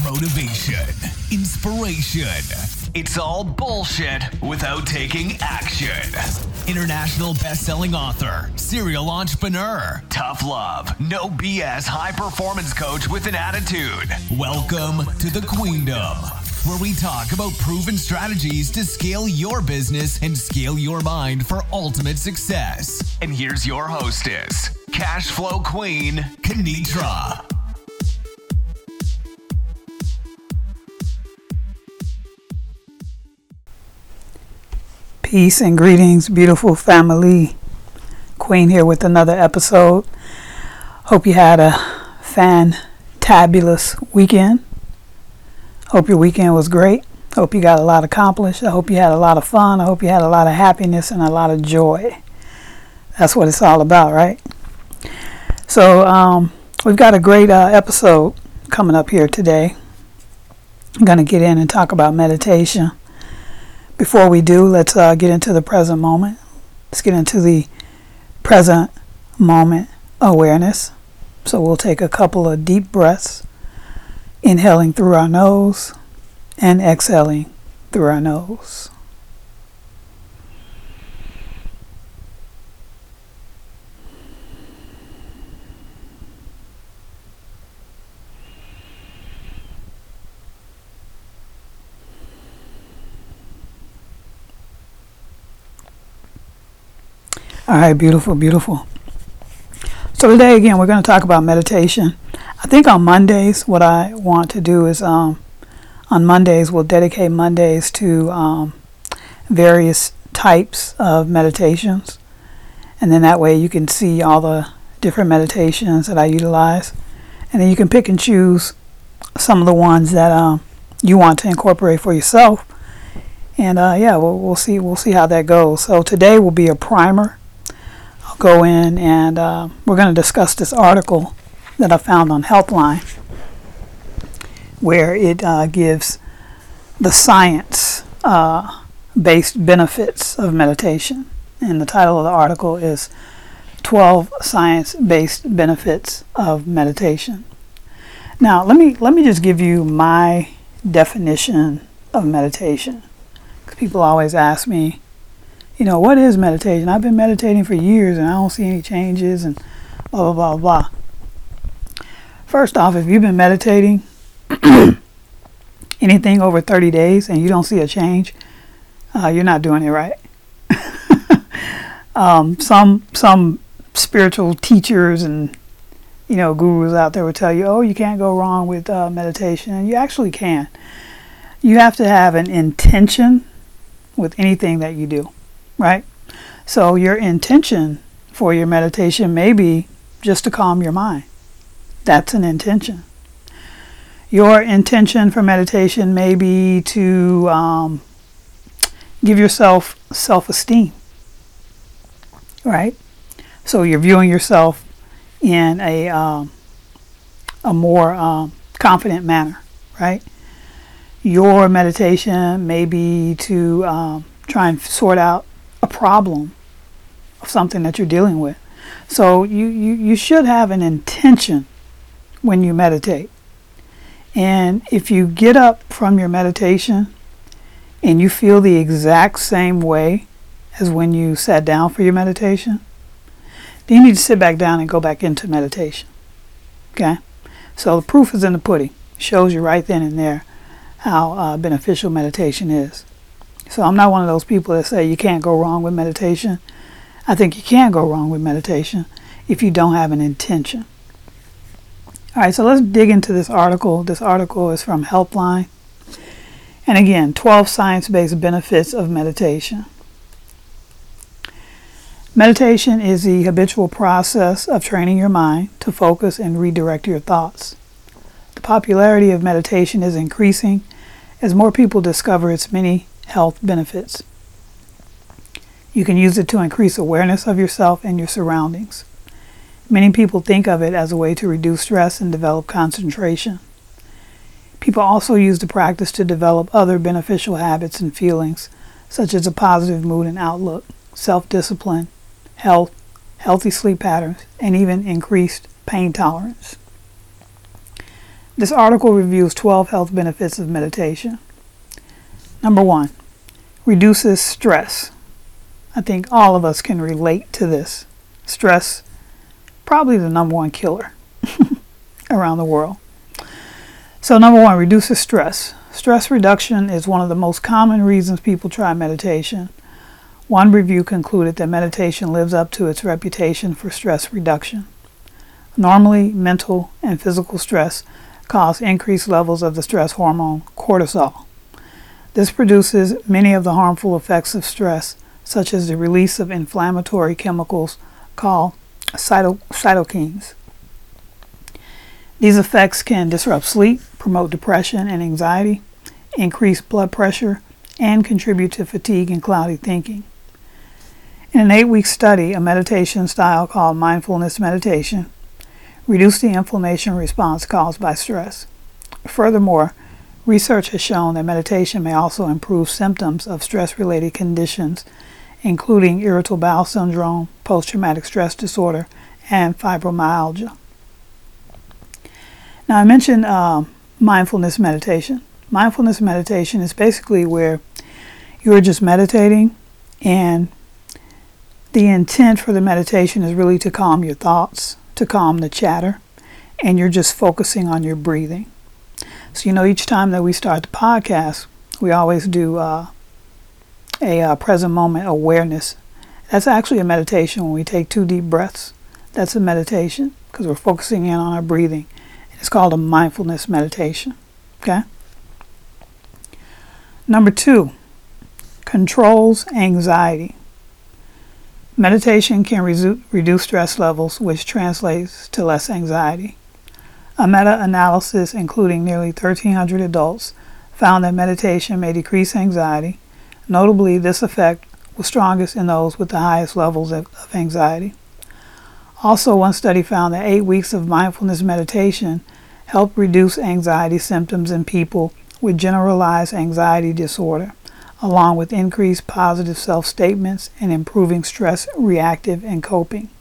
Motivation, inspiration. It's all bullshit without taking action. International best-selling author, serial entrepreneur, tough love, no BS high-performance coach with an attitude. Welcome to the Queendom, where we talk about proven strategies to scale your business and scale your mind for ultimate success. And here's your hostess, cash flow queen, Kenitra. Peace and greetings, beautiful family. Queen here with another episode. Hope you had a fantabulous weekend. Hope your weekend was great. Hope you got a lot accomplished. I hope you had a lot of fun. I hope you had a lot of happiness and a lot of joy. That's what it's all about, right? So we've got a great episode coming up here today. I'm going to get in and talk about meditation. Before we do, let's get into the present moment. Let's get into the present moment awareness. So we'll take a couple of deep breaths, inhaling through our nose and exhaling through our nose. All right, beautiful, beautiful. So today, again, we're going to talk about meditation. I think on Mondays, what I want to do is on Mondays, we'll dedicate Mondays to various types of meditations. And then that way you can see all the different meditations that I utilize. And then you can pick and choose some of the ones that you want to incorporate for yourself. And we'll see how that goes. So today will be a primer. Go in and we're going to discuss this article that I found on Healthline, where it gives the science based benefits of meditation. And the title of the article is 12 Science-Based Benefits of Meditation. Now, let me just give you my definition of meditation. 'Cause people always ask me, what is meditation? I've been meditating for years and I don't see any changes and blah, blah, blah, blah. First off, if you've been meditating anything over 30 days and you don't see a change, you're not doing it right. Some spiritual teachers and, gurus out there will tell you, oh, you can't go wrong with meditation. And you actually can. You have to have an intention with anything that you do. Right? So your intention for your meditation may be just to calm your mind. That's an intention. Your intention for meditation may be to give yourself self-esteem. Right? So you're viewing yourself in a more confident manner. Right? Your meditation may be to try and sort out a problem of something that you're dealing with. So you should have an intention when you meditate. And if you get up from your meditation and you feel the exact same way as when you sat down for your meditation, then you need to sit back down and go back into meditation. Okay? So the proof is in the pudding. It shows you right then and there how beneficial meditation is. So I'm not one of those people that say you can't go wrong with meditation. I think you can go wrong with meditation if you don't have an intention. All right, so let's dig into this article. This article is from Healthline. And again, 12 science-based benefits of meditation. Meditation is the habitual process of training your mind to focus and redirect your thoughts. The popularity of meditation is increasing as more people discover its many health benefits. You can use it to increase awareness of yourself and your surroundings. Many people think of it as a way to reduce stress and develop concentration. People also use the practice to develop other beneficial habits and feelings, such as a positive mood and outlook, self-discipline, health, healthy sleep patterns, and even increased pain tolerance. This article reviews 12 health benefits of meditation. Number 1, reduces stress. I think all of us can relate to this. Stress, probably the number one killer around the world. So number 1, reduces stress. Stress reduction is one of the most common reasons people try meditation. One review concluded that meditation lives up to its reputation for stress reduction. Normally, mental and physical stress cause increased levels of the stress hormone cortisol. This produces many of the harmful effects of stress, such as the release of inflammatory chemicals called cytokines. These effects can disrupt sleep, promote depression and anxiety, increase blood pressure, and contribute to fatigue and cloudy thinking. In an 8-week study, a meditation style called mindfulness meditation reduced the inflammation response caused by stress. Furthermore, research has shown that meditation may also improve symptoms of stress-related conditions, including irritable bowel syndrome, post-traumatic stress disorder, and fibromyalgia. Now, I mentioned mindfulness meditation. Mindfulness meditation is basically where you're just meditating, and the intent for the meditation is really to calm your thoughts, to calm the chatter, and you're just focusing on your breathing. So, each time that we start the podcast, we always do a present moment awareness. That's actually a meditation. When we take 2 deep breaths, that's a meditation because we're focusing in on our breathing. It's called a mindfulness meditation. Okay? Number 2, controls anxiety. Meditation can reduce stress levels, which translates to less anxiety. A meta-analysis including nearly 1,300 adults found that meditation may decrease anxiety. Notably, this effect was strongest in those with the highest levels of anxiety. Also, one study found that 8 weeks of mindfulness meditation helped reduce anxiety symptoms in people with generalized anxiety disorder, along with increased positive self-statements and improving stress reactive and coping.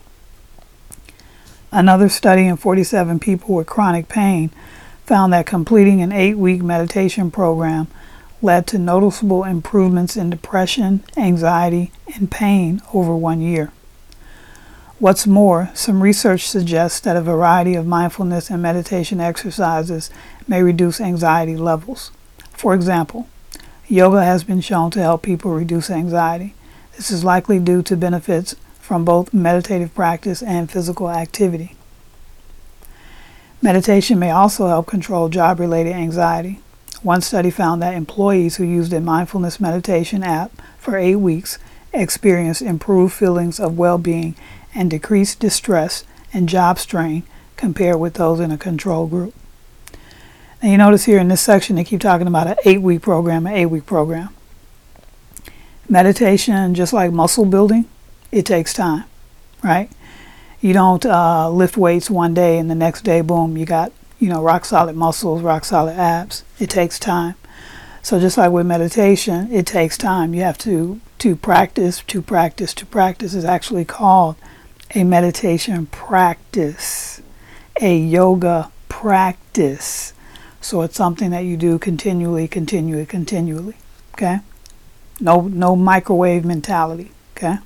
Another study in 47 people with chronic pain found that completing an 8-week meditation program led to noticeable improvements in depression, anxiety, and pain over 1 year. What's more, some research suggests that a variety of mindfulness and meditation exercises may reduce anxiety levels. For example, yoga has been shown to help people reduce anxiety. This is likely due to benefits from both meditative practice and physical activity. Meditation may also help control job-related anxiety. One study found that employees who used a mindfulness meditation app for 8 weeks experienced improved feelings of well-being and decreased distress and job strain compared with those in a control group. Now you notice here in this section they keep talking about an 8-week program. Meditation, just like muscle building, it takes time, right? You don't lift weights one day and the next day, boom, you got rock solid muscles, rock solid abs. It takes time. So just like with meditation, it takes time. You have to practice. Is actually called a meditation practice, a yoga practice. So it's something that you do continually. Okay? No microwave mentality. Okay?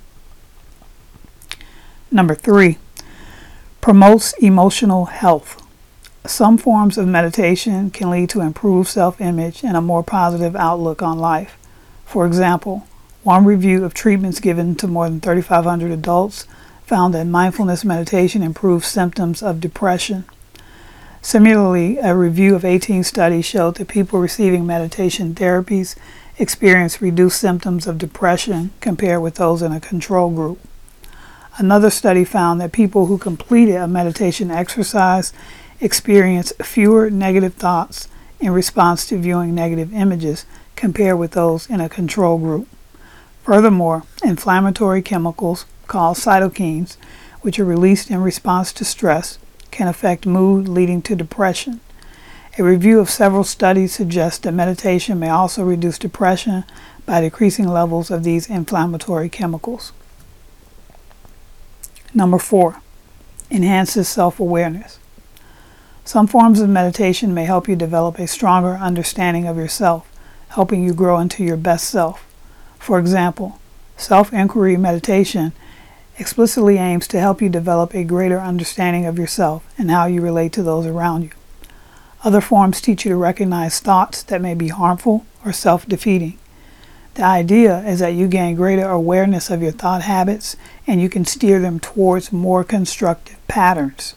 Number 3, promotes emotional health. Some forms of meditation can lead to improved self-image and a more positive outlook on life. For example, one review of treatments given to more than 3,500 adults found that mindfulness meditation improved symptoms of depression. Similarly, a review of 18 studies showed that people receiving meditation therapies experienced reduced symptoms of depression compared with those in a control group. Another study found that people who completed a meditation exercise experienced fewer negative thoughts in response to viewing negative images compared with those in a control group. Furthermore, inflammatory chemicals called cytokines, which are released in response to stress, can affect mood, leading to depression. A review of several studies suggests that meditation may also reduce depression by decreasing levels of these inflammatory chemicals. Number 4, enhances self-awareness. Some forms of meditation may help you develop a stronger understanding of yourself, helping you grow into your best self. For example, self-inquiry meditation explicitly aims to help you develop a greater understanding of yourself and how you relate to those around you. Other forms teach you to recognize thoughts that may be harmful or self-defeating. The idea is that you gain greater awareness of your thought habits and you can steer them towards more constructive patterns.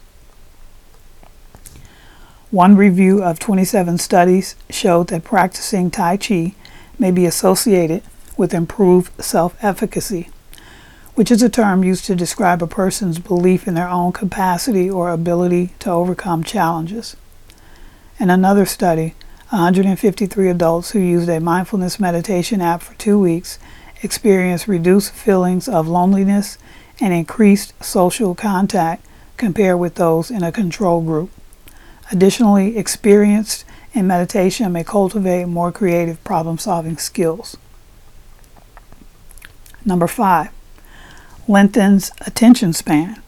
One review of 27 studies showed that practicing Tai Chi may be associated with improved self-efficacy, which is a term used to describe a person's belief in their own capacity or ability to overcome challenges. In another study, 153 adults who used a mindfulness meditation app for 2 weeks experienced reduced feelings of loneliness and increased social contact compared with those in a control group. Additionally, experienced in meditation may cultivate more creative problem-solving skills. Number 5, lengthens attention span.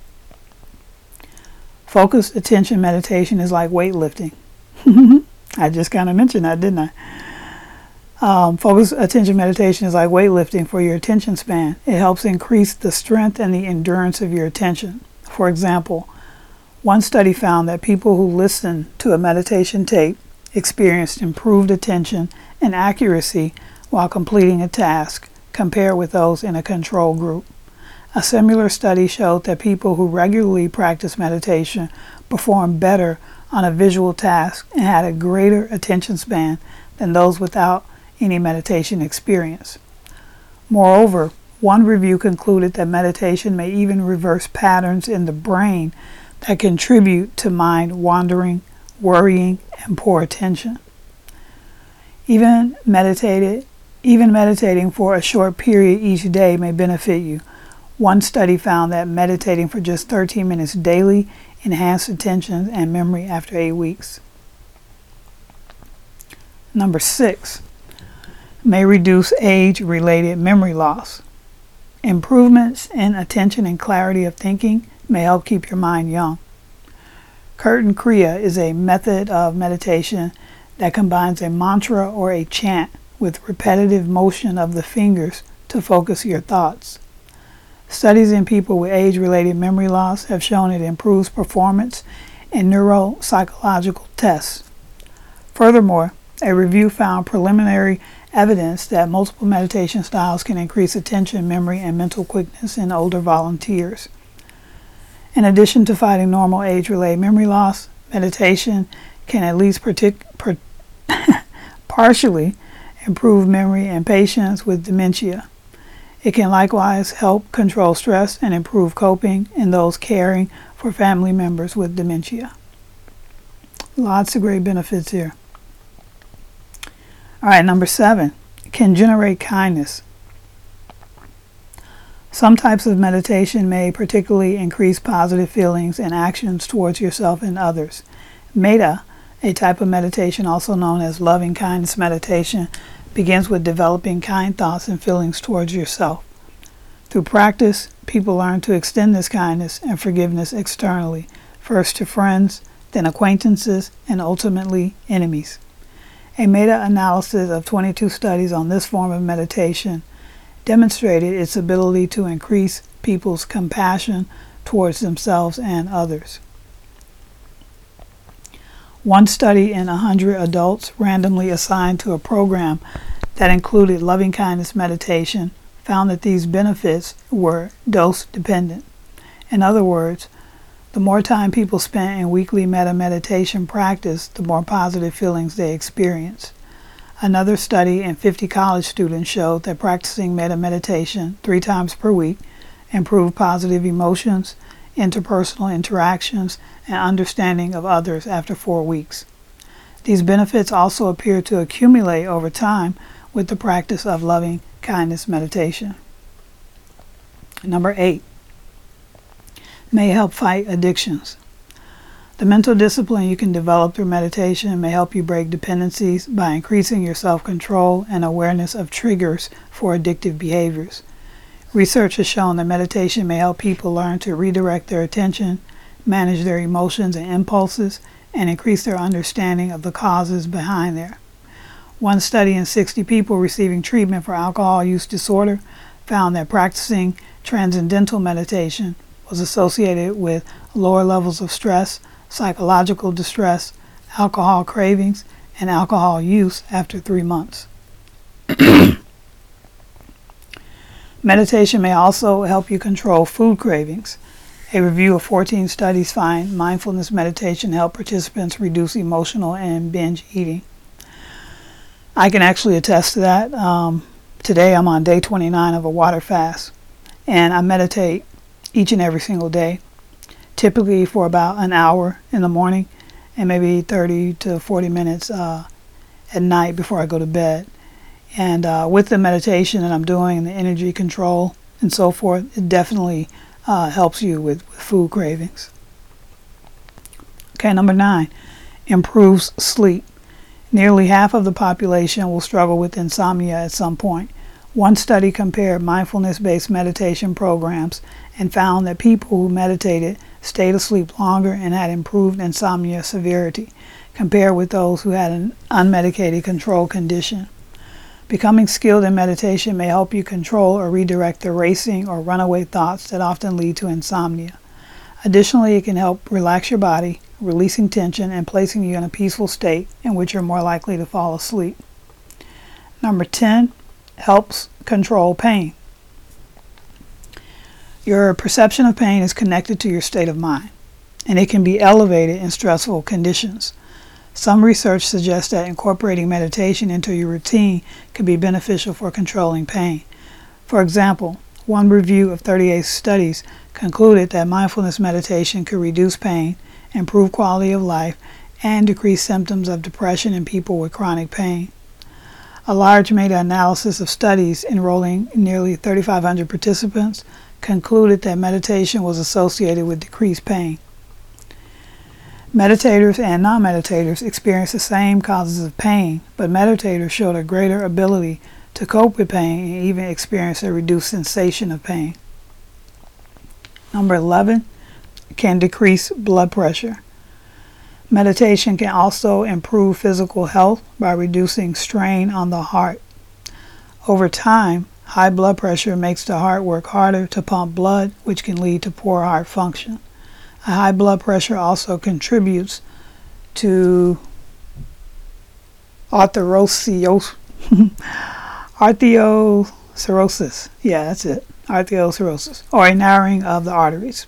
Focused attention meditation is like weightlifting. I just kind of mentioned that, didn't I? Focused attention meditation is like weightlifting for your attention span. It helps increase the strength and the endurance of your attention. For example, one study found that people who listened to a meditation tape experienced improved attention and accuracy while completing a task compared with those in a control group. A similar study showed that people who regularly practice meditation performed better on a visual task and had a greater attention span than those without any meditation experience. Moreover, one review concluded that meditation may even reverse patterns in the brain that contribute to mind wandering, worrying, and poor attention. Even meditating for a short period each day may benefit you. One study found that meditating for just 13 minutes daily enhanced attention and memory after 8 weeks. Number 6, may reduce age-related memory loss. Improvements in attention and clarity of thinking may help keep your mind young. Kirtan Kriya is a method of meditation that combines a mantra or a chant with repetitive motion of the fingers to focus your thoughts. Studies in people with age-related memory loss have shown it improves performance in neuropsychological tests. Furthermore, a review found preliminary evidence that multiple meditation styles can increase attention, memory, and mental quickness in older volunteers. In addition to fighting normal age-related memory loss, meditation can at least partially improve memory in patients with dementia. It can likewise help control stress and improve coping in those caring for family members with dementia. Lots of great benefits here. All right, number 7, can generate kindness. Some types of meditation may particularly increase positive feelings and actions towards yourself and others. Metta, a type of meditation also known as loving kindness meditation, begins with developing kind thoughts and feelings towards yourself. Through practice, people learn to extend this kindness and forgiveness externally, first to friends, then acquaintances, and ultimately enemies. A meta-analysis of 22 studies on this form of meditation demonstrated its ability to increase people's compassion towards themselves and others. One study in 100 adults randomly assigned to a program that included loving kindness meditation found that these benefits were dose dependent. In other words, the more time people spent in weekly metta meditation practice, the more positive feelings they experienced. Another study in 50 college students showed that practicing metta meditation 3 times per week improved positive emotions, interpersonal interactions, and understanding of others after 4 weeks. These benefits also appear to accumulate over time with the practice of loving kindness meditation. Number 8, may help fight addictions. The mental discipline you can develop through meditation may help you break dependencies by increasing your self-control and awareness of triggers for addictive behaviors. Research has shown that meditation may help people learn to redirect their attention, manage their emotions and impulses, and increase their understanding of the causes behind there. One study in 60 people receiving treatment for alcohol use disorder found that practicing transcendental meditation was associated with lower levels of stress, psychological distress, alcohol cravings, and alcohol use after 3 months. Meditation may also help you control food cravings. A review of 14 studies find mindfulness meditation helped participants reduce emotional and binge eating. I can actually attest to that. Today I'm on day 29 of a water fast, and I meditate each and every single day, typically for about an hour in the morning and maybe 30 to 40 minutes at night before I go to bed. And with the meditation that I'm doing and the energy control and so forth, it definitely helps you with food cravings. Okay, number 9, improves sleep. Nearly half of the population will struggle with insomnia at some point. One study compared mindfulness-based meditation programs and found that people who meditated stayed asleep longer and had improved insomnia severity compared with those who had an unmedicated control condition. Becoming skilled in meditation may help you control or redirect the racing or runaway thoughts that often lead to insomnia. Additionally, it can help relax your body, releasing tension and placing you in a peaceful state in which you're more likely to fall asleep. Number 10, helps control pain. Your perception of pain is connected to your state of mind, and it can be elevated in stressful conditions. Some research suggests that incorporating meditation into your routine can be beneficial for controlling pain. For example, one review of 38 studies concluded that mindfulness meditation could reduce pain, improve quality of life, and decrease symptoms of depression in people with chronic pain. A large meta-analysis of studies enrolling nearly 3,500 participants concluded that meditation was associated with decreased pain. Meditators and non-meditators experience the same causes of pain, but meditators showed a greater ability to cope with pain and even experience a reduced sensation of pain. Number 11, can decrease blood pressure. Meditation can also improve physical health by reducing strain on the heart. Over time, high blood pressure makes the heart work harder to pump blood, which can lead to poor heart function. A high blood pressure also contributes to arteriosclerosis. Yeah, that's it. Arteriosclerosis, or a narrowing of the arteries.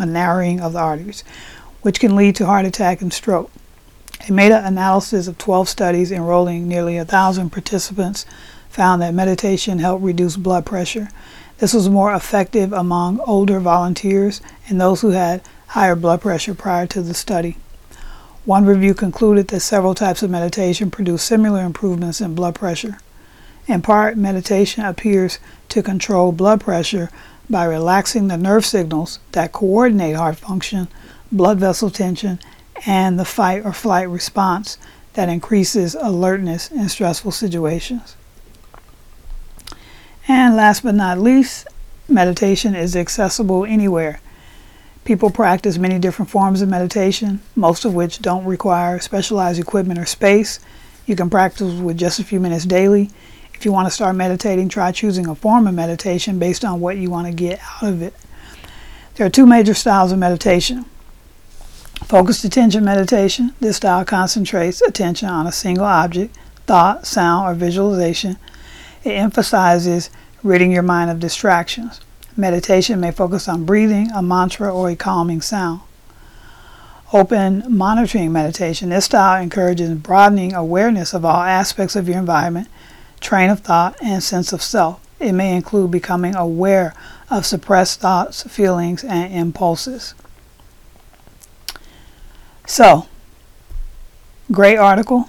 Which can lead to heart attack and stroke. A meta-analysis of 12 studies enrolling nearly 1,000 participants found that meditation helped reduce blood pressure. This was more effective among older volunteers and those who had higher blood pressure prior to the study. One review concluded that several types of meditation produce similar improvements in blood pressure. In part, meditation appears to control blood pressure by relaxing the nerve signals that coordinate heart function, blood vessel tension, and the fight or flight response that increases alertness in stressful situations. And last but not least, meditation is accessible anywhere. People practice many different forms of meditation, most of which don't require specialized equipment or space. You can practice with just a few minutes daily. If you want to start meditating, try choosing a form of meditation based on what you want to get out of it. There are 2 major styles of meditation. Focused attention meditation. This style concentrates attention on a single object, thought, sound, or visualization. It emphasizes ridding your mind of distractions. Meditation may focus on breathing, a mantra, or a calming sound. Open monitoring meditation. This style encourages broadening awareness of all aspects of your environment, train of thought, and sense of self. It may include becoming aware of suppressed thoughts, feelings, and impulses. So, great article.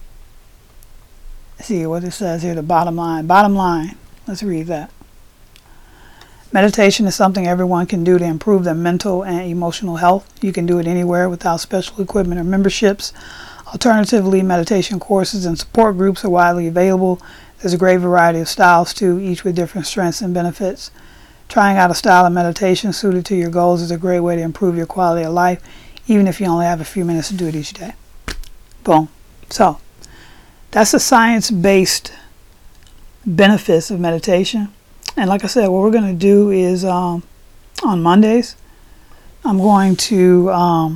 Let's see what it says here, the bottom line. Bottom line, let's read that. Meditation is something everyone can do to improve their mental and emotional health. You can do it anywhere without special equipment or memberships. Alternatively, meditation courses and support groups are widely available. There's a great variety of styles too, each with different strengths and benefits. Trying out a style of meditation suited to your goals is a great way to improve your quality of life, even if you only have a few minutes to do it each day. Boom. So, that's the science-based benefits of meditation. And like I said, what we're going to do is on Mondays, I'm going to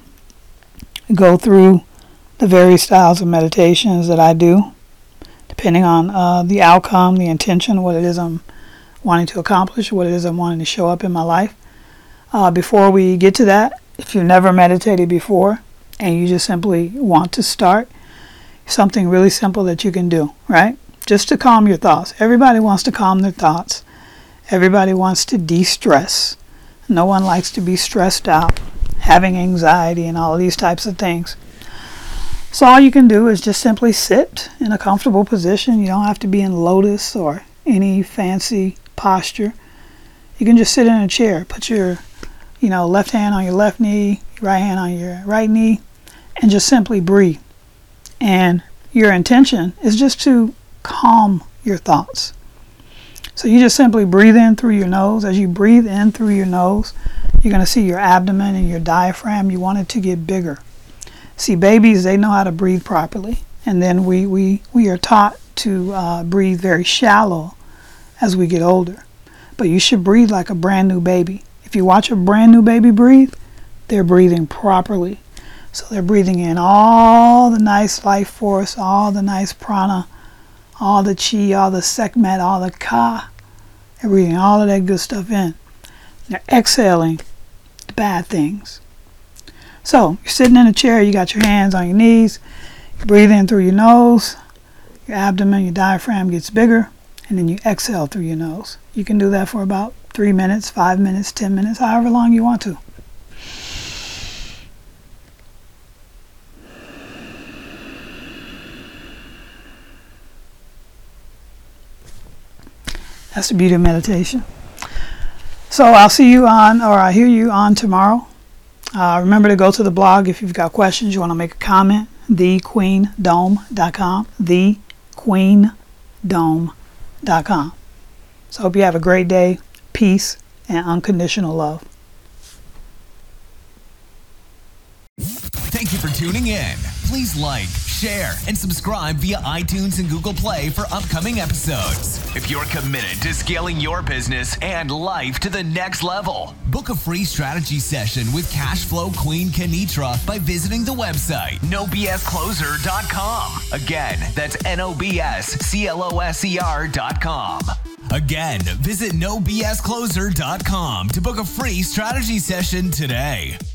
go through the various styles of meditations that I do, depending on the outcome, the intention, what it is I'm wanting to accomplish, what it is I'm wanting to show up in my life. Before we get to that, if you've never meditated before and you just simply want to start, something really simple that you can do, right? Just to calm your thoughts. Everybody wants to calm their thoughts. Everybody wants to de-stress. No one likes to be stressed out, having anxiety and all of these types of things. So all you can do is just simply sit in a comfortable position. You don't have to be in lotus or any fancy posture. You can just sit in a chair. Put your, left hand on your left knee, right hand on your right knee, and just simply breathe. And your intention is just to calm your thoughts. So you just simply breathe in through your nose. As you breathe in through your nose, you're going to see your abdomen and your diaphragm. You want it to get bigger. See, babies, they know how to breathe properly. And then we are taught to breathe very shallow as we get older. But you should breathe like a brand new baby. If you watch a brand new baby breathe, they're breathing properly. So they're breathing in all the nice life force, all the nice prana, all the chi, all the sekmet, all the ka. They're breathing all of that good stuff in. They're exhaling the bad things. So you're sitting in a chair, you got your hands on your knees, you breathe in through your nose, your abdomen, your diaphragm gets bigger, and then you exhale through your nose. You can do that for about 3 minutes, 5 minutes, 10 minutes, however long you want to. That's the beauty of meditation. So I'll see you on, or I'll hear you on tomorrow. Remember to go to the blog if you've got questions, you want to make a comment, thequeendome.com, thequeendome.com. So hope you have a great day, peace, and unconditional love. Thank you for tuning in. Please like, share, and subscribe via iTunes and Google Play for upcoming episodes. If you're committed to scaling your business and life to the next level, book a free strategy session with Cashflow Queen Kenitra by visiting the website nobscloser.com. Again, that's nobscloser.com. Again, visit nobscloser.com to book a free strategy session today.